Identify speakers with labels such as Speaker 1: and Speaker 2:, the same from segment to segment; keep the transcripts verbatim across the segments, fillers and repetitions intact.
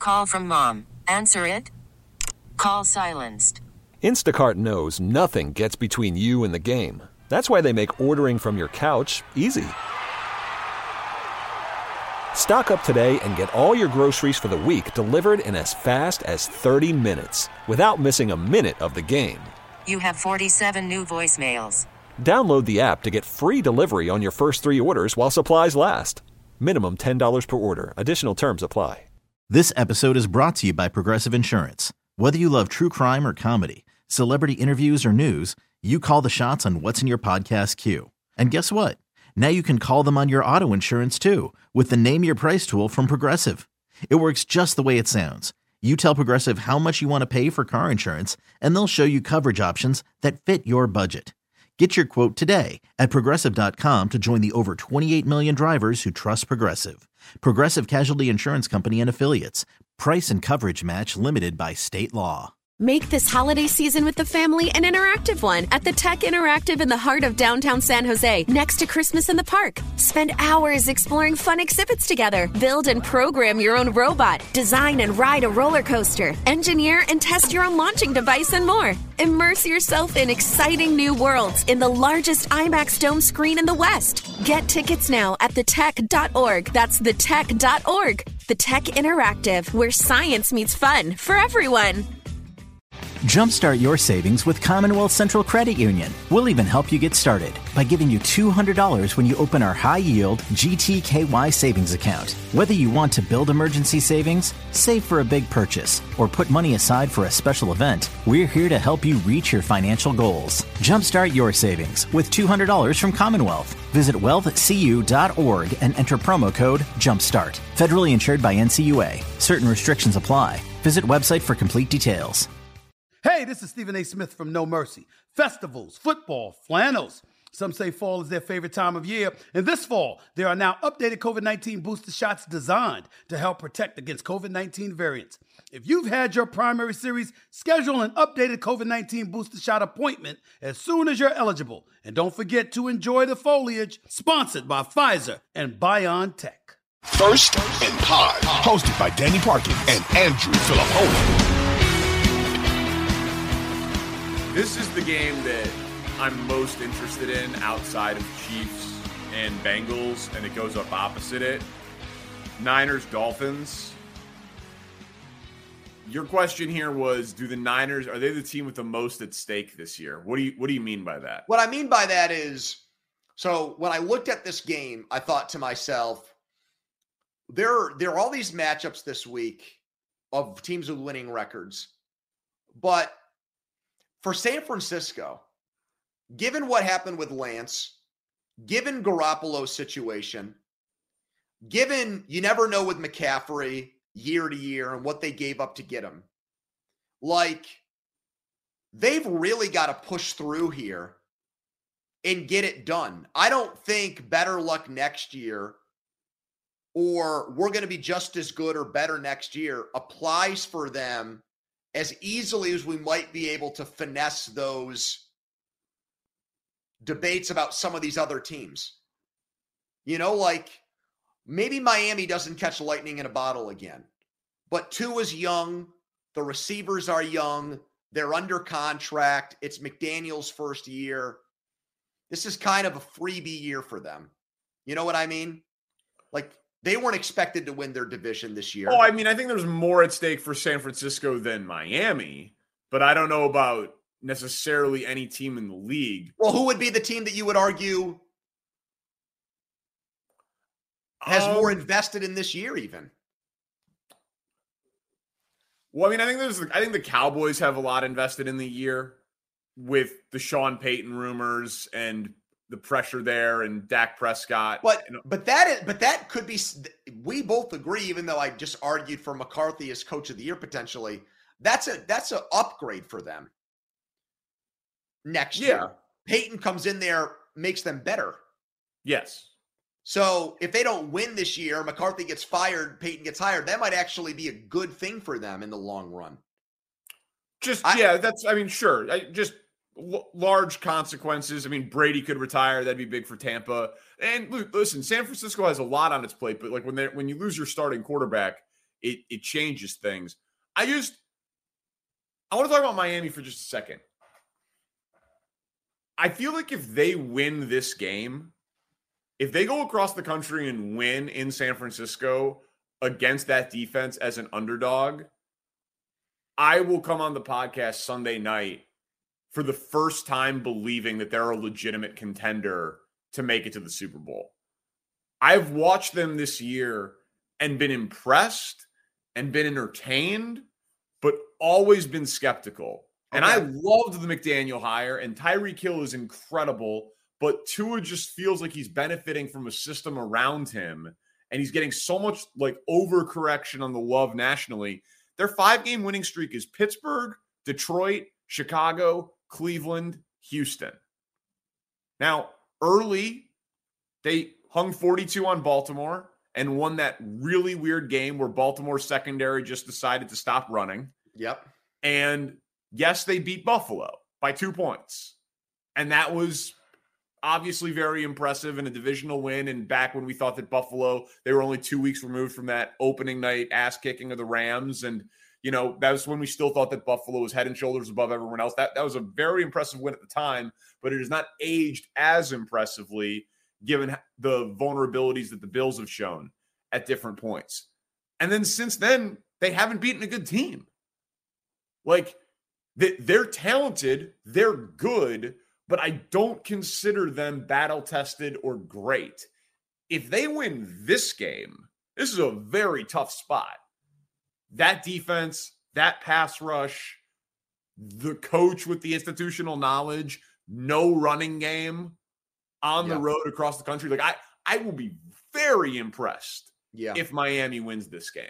Speaker 1: Call from mom. Answer it. Call silenced.
Speaker 2: Instacart knows nothing gets between you and the game. That's why they make ordering from your couch easy. Stock up today and get all your groceries for the week delivered in as fast as thirty minutes without missing a minute of the game.
Speaker 1: You have forty-seven new voicemails.
Speaker 2: Download the app to get free delivery on your first three orders while supplies last. Minimum ten dollars per order. Additional terms apply.
Speaker 3: This episode is brought to you by Progressive Insurance. Whether you love true crime or comedy, celebrity interviews or news, you call the shots on what's in your podcast queue. And guess what? Now you can call them on your auto insurance too with the Name Your Price tool from Progressive. It works just the way it sounds. You tell Progressive how much you want to pay for car insurance, and they'll show you coverage options that fit your budget. Get your quote today at Progressive dot com to join the over twenty-eight million drivers who trust Progressive. Progressive Casualty Insurance Company and Affiliates. Price and coverage match limited by state law.
Speaker 4: Make this holiday season with the family an interactive one at the Tech Interactive in the heart of downtown San Jose, next to Christmas in the Park. Spend hours exploring fun exhibits together. Build and program your own robot. Design and ride a roller coaster. Engineer and test your own launching device and more. Immerse yourself in exciting new worlds in the largest IMAX dome screen in the West. Get tickets now at the tech dot org. That's the tech dot org. The Tech Interactive, where science meets fun for everyone.
Speaker 5: Jumpstart your savings with Commonwealth Central Credit Union. We'll even help you get started by giving you two hundred dollars when you open our high-yield G T K Y savings account. Whether you want to build emergency savings, save for a big purchase, or put money aside for a special event, we're here to help you reach your financial goals. Jumpstart your savings with two hundred dollars from Commonwealth. Visit wealth c u dot org and enter promo code JUMPSTART. Federally insured by N C U A. Certain restrictions apply. Visit website for complete details.
Speaker 6: Hey, this is Stephen A. Smith from No Mercy. Festivals, football, flannels. Some say fall is their favorite time of year. And this fall, there are now updated COVID nineteen booster shots designed to help protect against COVID nineteen variants. If you've had your primary series, schedule an updated COVID nineteen booster shot appointment as soon as you're eligible. And don't forget to enjoy the foliage, sponsored by Pfizer and BioNTech.
Speaker 7: First and Pod, hosted by Danny Parkin and Andrew Filippone.
Speaker 8: This is the game that I'm most interested in outside of Chiefs and Bengals, and it goes up opposite it. Niners, Dolphins. Your question here was, do the Niners, are they the team with the most at stake this year? What do you what do you mean by that?
Speaker 9: What I mean by that is, so when I looked at this game, I thought to myself, there, there are all these matchups this week of teams with winning records, but for San Francisco, given what happened with Lance, given Garoppolo's situation, given you never know with McCaffrey year to year and what they gave up to get him, like, they've really got to push through here and get it done. I don't think better luck next year or we're going to be just as good or better next year applies for them as easily as we might be able to finesse those debates about some of these other teams. You know, like, maybe Miami doesn't catch lightning in a bottle again, but Tua's young, the receivers are young, they're under contract, it's McDaniel's first year. This is kind of a freebie year for them. You know what I mean? Like, they weren't expected to win their division this year.
Speaker 8: Oh, I mean, I think there's more at stake for San Francisco than Miami, but I don't know about necessarily any team in the league.
Speaker 9: Well, who would be the team that you would argue has um, more invested in this year even?
Speaker 8: Well, I mean, I think there's, I think the Cowboys have a lot invested in the year with the Sean Payton rumors and the pressure there and Dak Prescott.
Speaker 9: But
Speaker 8: you know.
Speaker 9: but that is but that could be, we both agree, even though I just argued for McCarthy as coach of the year potentially, that's a that's an upgrade for them next
Speaker 8: yeah.
Speaker 9: year. Payton comes in there, makes them better.
Speaker 8: Yes.
Speaker 9: So if they don't win this year, McCarthy gets fired, Payton gets hired, that might actually be a good thing for them in the long run.
Speaker 8: Just,
Speaker 9: I,
Speaker 8: yeah, that's, I mean, sure. I, just l- large consequences. I mean, Brady could retire. That'd be big for Tampa. And listen, San Francisco has a lot on its plate, but like when they when you lose your starting quarterback, it it changes things. I just I want to talk about Miami for just a second. I feel like if they win this game, if they go across the country and win in San Francisco against that defense as an underdog, I will come on the podcast Sunday night for the first time believing that they're a legitimate contender to make it to the Super Bowl. I've watched them this year and been impressed and been entertained, but always been skeptical. Okay. And I loved the McDaniel hire, and Tyreek Hill is incredible, but Tua just feels like he's benefiting from a system around him, and he's getting so much like overcorrection on the love nationally. Their five-game winning streak is Pittsburgh, Detroit, Chicago, Cleveland, Houston. Now, early, they hung forty-two on Baltimore and won that really weird game where Baltimore's secondary just decided to stop running.
Speaker 9: Yep.
Speaker 8: And yes, they beat Buffalo by two points. And that was obviously very impressive and a divisional win. And back when we thought that Buffalo, they were only two weeks removed from that opening night ass kicking of the Rams. And, you know, that was when we still thought that Buffalo was head and shoulders above everyone else. That, that was a very impressive win at the time, but it has not aged as impressively given the vulnerabilities that the Bills have shown at different points. And then since then, they haven't beaten a good team. Like, they're talented, they're good, but I don't consider them battle-tested or great. If they win this game, this is a very tough spot. That defense, that pass rush, the coach with the institutional knowledge, no running game on yeah. the road across the country. Like, I, I will be very impressed yeah. if Miami wins this game.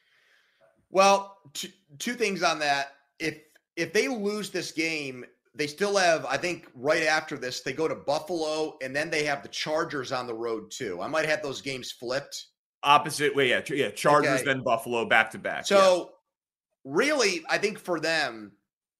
Speaker 9: Well, two, two things on that. If if they lose this game, they still have, I think right after this, they go to Buffalo, and then they have the Chargers on the road too. I might have those games flipped.
Speaker 8: Opposite way, yeah. Yeah, Chargers, okay. then Buffalo, back-to-back.
Speaker 9: So,
Speaker 8: yeah.
Speaker 9: really, I think for them,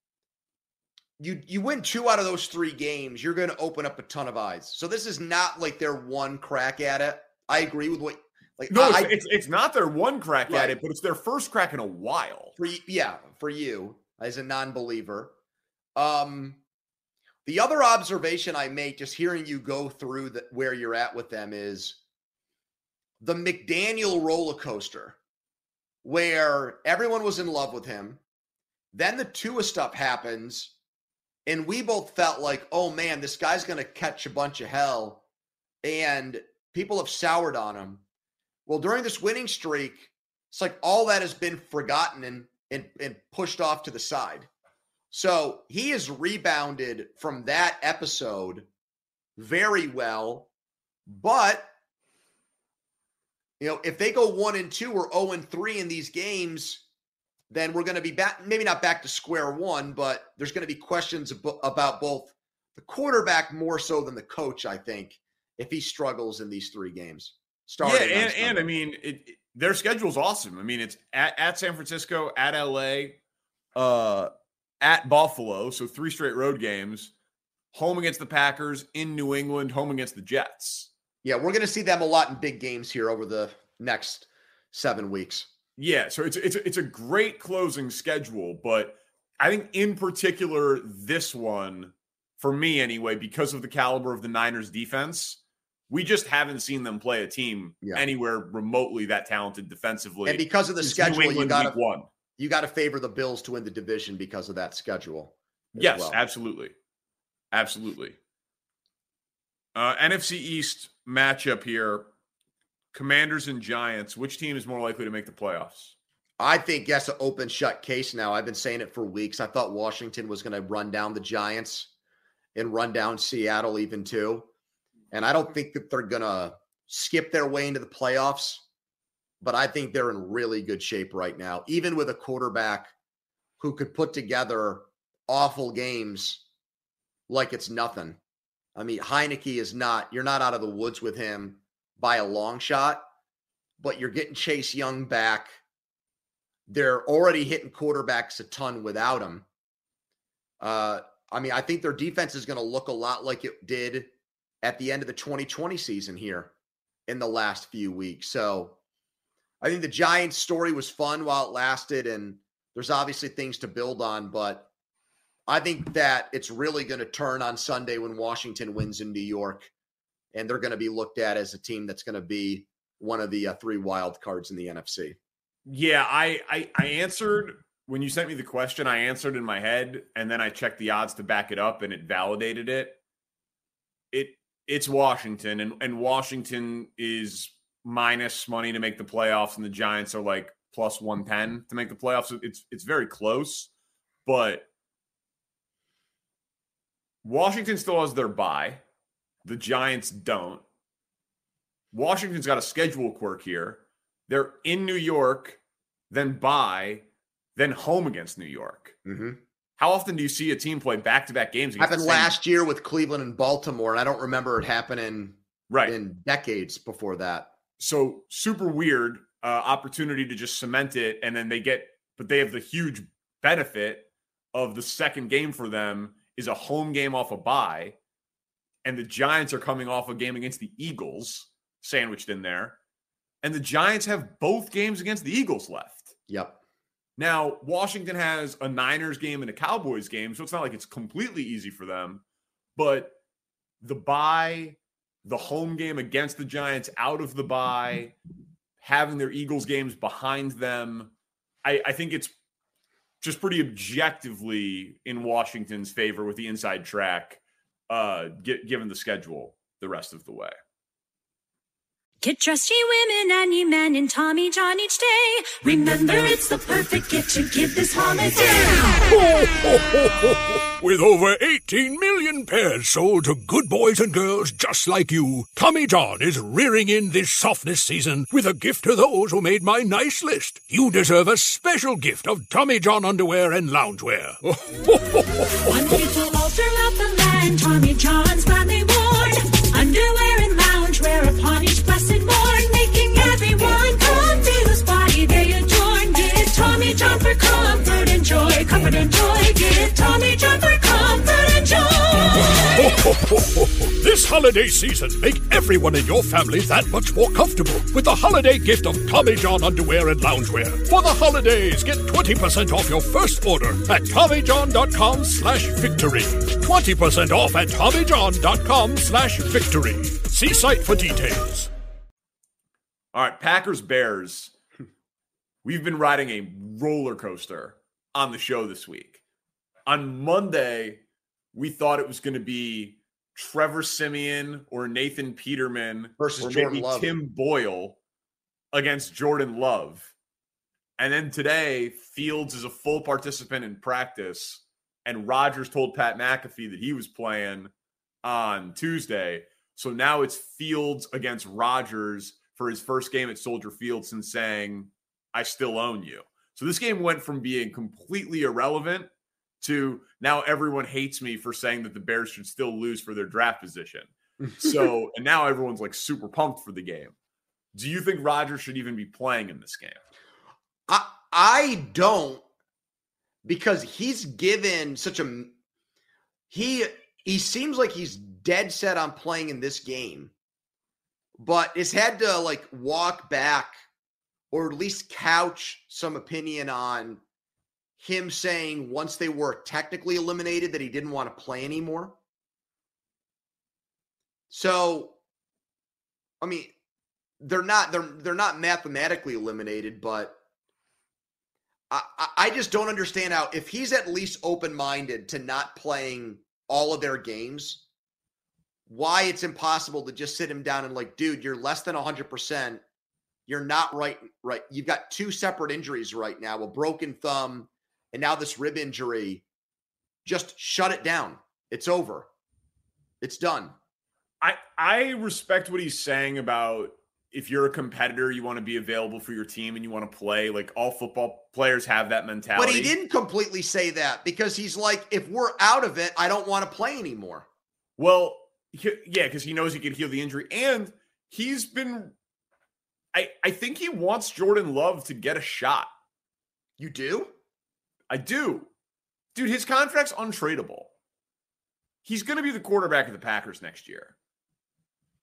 Speaker 9: you you win two out of those three games, you're going to open up a ton of eyes. So this is not like their one crack at it. I agree with what like
Speaker 8: No,
Speaker 9: I,
Speaker 8: it's, it's it's not their one crack right. at it, but it's their first crack in a while.
Speaker 9: For yeah, for you as a non-believer. Um the other observation I make just hearing you go through the, where you're at with them is the McDaniel roller coaster where everyone was in love with him. Then the Tua stuff happens. And we both felt like, oh, man, this guy's going to catch a bunch of hell. And people have soured on him. Well, during this winning streak, it's like all that has been forgotten and, and, and pushed off to the side. So he has rebounded from that episode very well. But, you know, if they go one and two or oh and three in these games, then we're going to be back, maybe not back to square one, but there's going to be questions ab- about both the quarterback more so than the coach, I think, if he struggles in these three games.
Speaker 8: Yeah, and, and I mean, it, it, their schedule's awesome. I mean, it's at, at San Francisco, at L A, uh, at Buffalo, so three straight road games, home against the Packers, in New England, home against the Jets.
Speaker 9: Yeah, we're going to see them a lot in big games here over the next seven weeks.
Speaker 8: Yeah, so it's it's it's a great closing schedule, but I think in particular this one, for me anyway, because of the caliber of the Niners defense, we just haven't seen them play a team yeah. anywhere remotely that talented defensively.
Speaker 9: And because of the schedule, you got to you got to favor the Bills to win the division because of that schedule.
Speaker 8: Yes,
Speaker 9: well.
Speaker 8: absolutely, absolutely. Uh, N F C East matchup here. Commanders and Giants, which team is more likely to make the playoffs?
Speaker 9: I think that's an open shut case now. I've been saying it for weeks. I thought Washington was going to run down the Giants and run down Seattle even too. And I don't think that they're going to skip their way into the playoffs, but I think they're in really good shape right now, even with a quarterback who could put together awful games like it's nothing. I mean, Heineke is not, you're not out of the woods with him by a long shot, but you're getting Chase Young back. They're already hitting quarterbacks a ton without him. Uh, I mean, I think their defense is going to look a lot like it did at the end of the twenty twenty season here in the last few weeks. So I think the Giants story was fun while it lasted, and there's obviously things to build on, but I think that it's really going to turn on Sunday when Washington wins in New York, and they're going to be looked at as a team that's going to be one of the uh, three wild cards in the N F C.
Speaker 8: Yeah, I, I I answered when you sent me the question. I answered in my head, and then I checked the odds to back it up, and it validated it. It it's Washington, and and Washington is minus money to make the playoffs, and the Giants are like plus one ten to make the playoffs. So it's it's very close, but Washington still has their bye. The Giants don't. Washington's got a schedule quirk here. They're in New York, then bye, then home against New York.
Speaker 9: Mm-hmm.
Speaker 8: How often do you see a team play back-to-back games?
Speaker 9: Happened last year with Cleveland and Baltimore, and I don't remember it happening
Speaker 8: right.
Speaker 9: in decades before that.
Speaker 8: So super weird uh, opportunity to just cement it, and then they get, but they have the huge benefit of the second game for them is a home game off a bye, and the Giants are coming off a game against the Eagles sandwiched in there, and the Giants have both games against the Eagles left.
Speaker 9: Yep.
Speaker 8: Now, Washington has a Niners game and a Cowboys game, so it's not like it's completely easy for them, but the bye, the home game against the Giants out of the bye, having their Eagles games behind them, I, I think it's just pretty objectively in Washington's favor with the inside track, uh, get, given the schedule the rest of the way.
Speaker 10: Get trusty women and ye men in Tommy John each day. Remember, it's the perfect gift to give this holiday.
Speaker 11: Ho, ho, ho, ho, ho. With over eighteen million pairs sold to good boys and girls just like you, Tommy John is rearing in this softness season with a gift to those who made my nice list. You deserve a special gift of Tommy John underwear and loungewear.
Speaker 10: One people all throughout the land, Tommy John's proudly worn. Underwear and loungewear upon each blessed morn, making everyone come to this body they adorn. Give Tommy John for comfort and joy, comfort and joy. Give Tommy John for comfort and joy.
Speaker 11: This holiday season, make everyone in your family that much more comfortable with the holiday gift of Tommy John underwear and loungewear. For the holidays, get twenty percent off your first order at TommyJohn.com slash victory. twenty percent off at TommyJohn.com slash victory. See site for details.
Speaker 8: All right, Packers Bears. We've been riding a roller coaster on the show this week. On Monday, we thought it was going to be Trevor Siemian or Nathan Peterman
Speaker 9: versus
Speaker 8: or
Speaker 9: Jordan
Speaker 8: maybe
Speaker 9: Love.
Speaker 8: Tim Boyle against Jordan Love. And then today, Fields is a full participant in practice, and Rodgers told Pat McAfee that he was playing on Tuesday. So now it's Fields against Rodgers for his first game at Soldier Field since saying, I still own you. So this game went from being completely irrelevant to now everyone hates me for saying that the Bears should still lose for their draft position. So, and now everyone's like super pumped for the game. Do you think Rodgers should even be playing in this game?
Speaker 9: I I don't, because he's given such a he he seems like he's dead set on playing in this game, but has had to like walk back or at least couch some opinion on him saying once they were technically eliminated that he didn't want to play anymore. So, I mean, they're not they're they're not mathematically eliminated, but I, I just don't understand how, if he's at least open-minded to not playing all of their games, why it's impossible to just sit him down and like, dude, you're less than one hundred percent. You're not right. Right. You've got two separate injuries right now, a broken thumb and now this rib injury. Just shut it down. It's over. It's done.
Speaker 8: I, I respect what he's saying about if you're a competitor, you want to be available for your team and you want to play. Like, all football players have that mentality.
Speaker 9: But he didn't completely say that, because he's like, if we're out of it, I don't want to play anymore.
Speaker 8: Well, he, yeah, because he knows he can heal the injury. And he's been I, – I think he wants Jordan Love to get a shot.
Speaker 9: You do?
Speaker 8: I do. Dude, his contract's untradeable. He's going to be the quarterback of the Packers next year.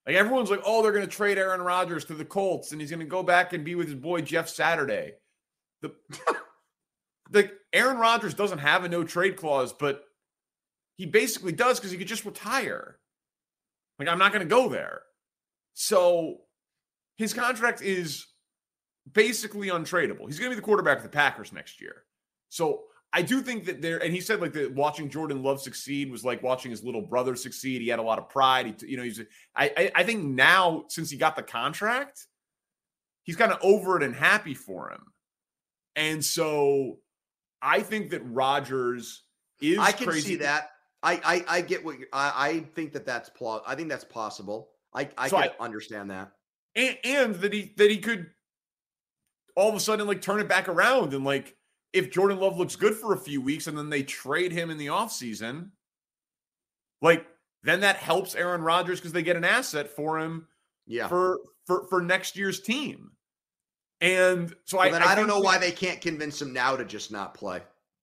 Speaker 8: Like everyone's like, oh, they're going to trade Aaron Rodgers to the Colts and he's going to go back and be with his boy Jeff Saturday. The like Aaron Rodgers doesn't have a no trade clause, but he basically does because he could just retire. Like I'm not going to go there. So his contract is basically untradeable. He's going to be the quarterback of the Packers next year. So I do think that there, and he said like that watching Jordan Love succeed was like watching his little brother succeed. He had a lot of pride. He, you know, he's. I, I, I think now since he got the contract, he's kind of over it and happy for him. And so I think that Rodgers is.
Speaker 9: I can
Speaker 8: crazy.
Speaker 9: see that. I I, I get what you. I, I think that that's pl- I think that's possible. I I
Speaker 8: so
Speaker 9: can
Speaker 8: I,
Speaker 9: understand that.
Speaker 8: And, and that he that he could all of a sudden like turn it back around and like. If Jordan Love looks good for a few weeks and then they trade him in the offseason, like then that helps Aaron Rodgers because they get an asset for him
Speaker 9: yeah.
Speaker 8: for, for, for next year's team. And so
Speaker 9: well,
Speaker 8: I,
Speaker 9: then
Speaker 8: I,
Speaker 9: I don't know
Speaker 8: we,
Speaker 9: why they can't convince him now to just not play.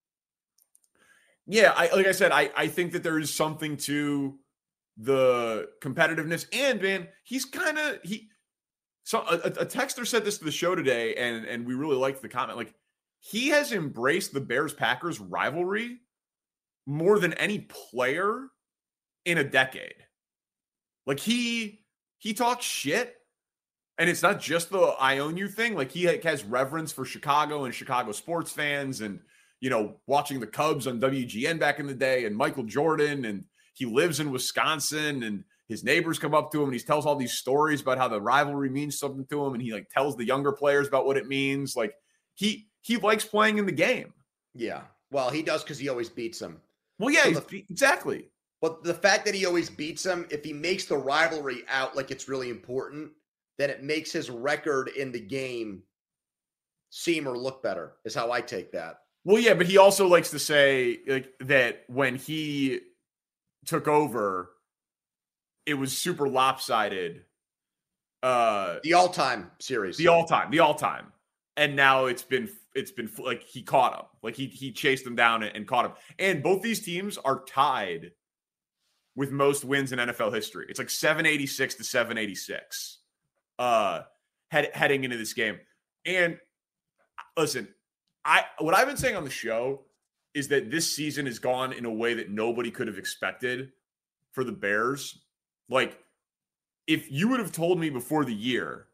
Speaker 8: Yeah. I, like I said, I, I think that there is something to the competitiveness and man, he's kind of, he, so a, a texter said this to the show today and, and we really liked the comment. Like, he has embraced the Bears-Packers rivalry more than any player in a decade. Like he he talks shit, and it's not just the I own you thing. Like he has reverence for Chicago and Chicago sports fans, and you know watching the Cubs on W G N back in the day, and Michael Jordan, and he lives in Wisconsin, and his neighbors come up to him, and he tells all these stories about how the rivalry means something to him, and he like tells the younger players about what it means. Like he. He likes playing in the game.
Speaker 9: Yeah. Well, he does because he always beats them.
Speaker 8: Well, yeah,
Speaker 9: so the,
Speaker 8: exactly.
Speaker 9: But the fact that he always beats them, if he makes the rivalry out like it's really important, then it makes his record in the game seem or look better, is how I take that.
Speaker 8: Well, yeah, but he also likes to say like that when he took over, it was super lopsided. Uh,
Speaker 9: the all-time series.
Speaker 8: The all-time. The all-time. And now it's been it's been like he caught him, like he he chased him down and, and caught him. And both these teams are tied with most wins in N F L history. It's like seven eighty-six to seven eighty-six, uh, head, heading into this game. And listen, I what I've been saying on the show is that this season has gone in a way that nobody could have expected for the Bears. Like, if you would have told me before the year,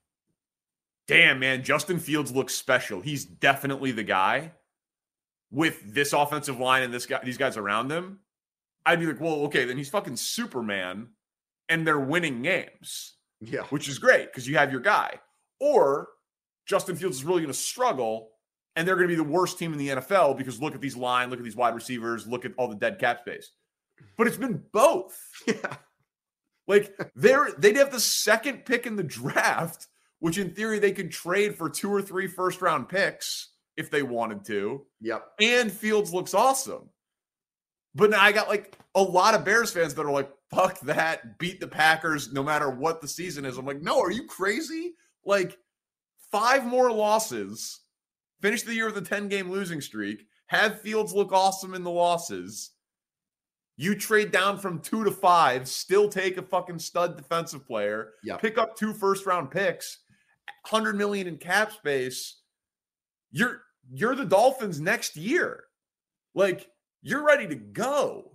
Speaker 8: damn, man, Justin Fields looks special. He's definitely the guy with this offensive line and this guy, these guys around him. I'd be like, well, okay, then he's fucking Superman and they're winning games.
Speaker 9: Yeah.
Speaker 8: Which is great because you have your guy. Or Justin Fields is really going to struggle and they're going to be the worst team in the N F L because look at these line, look at these wide receivers, look at all the dead cap space. But it's been both.
Speaker 9: Yeah.
Speaker 8: Like they're they'd have the second pick in the draft, which in theory they could trade for two or three first round picks if they wanted to.
Speaker 9: Yep.
Speaker 8: And Fields looks awesome. But now I got like a lot of Bears fans that are like, fuck that, beat the Packers no matter what the season is. I'm like, no, are you crazy? Like five more losses, finish the year with a ten-game losing streak, have Fields look awesome in the losses. You trade down from two to five, still take a fucking stud defensive player,
Speaker 9: yep.
Speaker 8: pick up two first-round picks, one hundred million dollars in cap space. You're you're the Dolphins next year. Like, you're ready to go.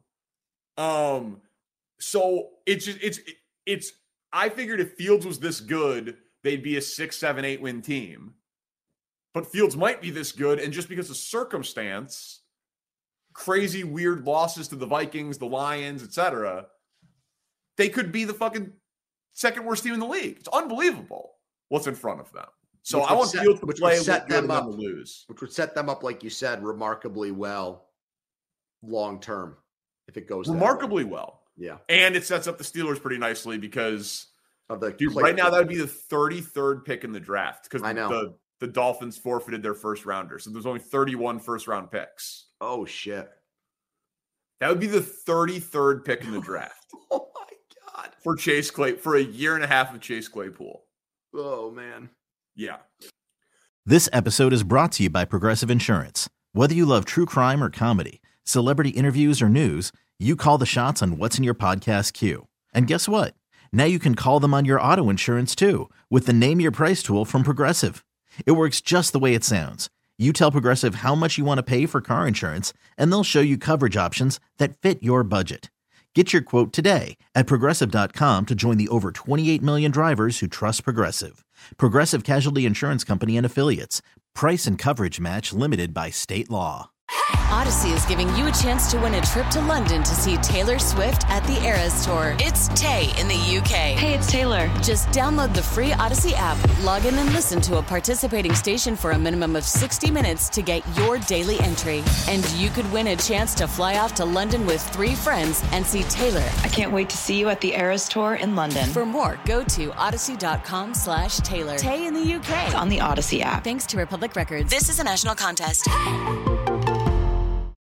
Speaker 8: Um, so it's just it's it's I figured if Fields was this good, they'd be a six, seven, eight win team. But Fields might be this good, and just because of circumstance, crazy weird losses to the Vikings, the Lions, et cetera, they could be the fucking second worst team in the league. It's unbelievable what's in front of them. So I want
Speaker 9: set,
Speaker 8: Fields to
Speaker 9: which
Speaker 8: play
Speaker 9: would set them up,
Speaker 8: to lose.
Speaker 9: Which would set them up, like you said, remarkably well long term if it goes
Speaker 8: remarkably well.
Speaker 9: Yeah.
Speaker 8: And it sets up the Steelers pretty nicely because
Speaker 9: of the
Speaker 8: dude, right now that would be the thirty-third pick in the draft because
Speaker 9: I know.
Speaker 8: the the Dolphins forfeited their first rounder. So there's only thirty-one first round picks.
Speaker 9: Oh shit.
Speaker 8: That would be the thirty-third pick in the draft.
Speaker 9: Oh my God.
Speaker 8: For Chase Clay, for a year and a half of Chase Claypool.
Speaker 9: Oh man.
Speaker 8: Yeah.
Speaker 3: This episode is brought to you by Progressive Insurance. Whether you love true crime or comedy, celebrity interviews or news, you call the shots on what's in your podcast queue. And guess what? Now you can call them on your auto insurance too with the Name Your Price tool from Progressive. It works just the way it sounds. You tell Progressive how much you want to pay for car insurance, and they'll show you coverage options that fit your budget. Get your quote today at Progressive dot com to join the over twenty-eight million drivers who trust Progressive. Progressive Casualty Insurance Company and Affiliates. Price and coverage match limited by state law.
Speaker 12: Odyssey is giving you a chance to win a trip to London to see Taylor Swift at the Eras Tour. It's Tay in the U K.
Speaker 13: Hey, it's Taylor.
Speaker 12: Just download the free Odyssey app, log in and listen to a participating station for a minimum of sixty minutes to get your daily entry. And you could win a chance to fly off to London with three friends and see Taylor.
Speaker 13: I can't wait to see you at the Eras Tour in London.
Speaker 12: For more, go to odyssey.com slash Taylor. Tay in the U K.
Speaker 13: It's on the Odyssey app.
Speaker 12: Thanks to Republic Records. This is a national contest.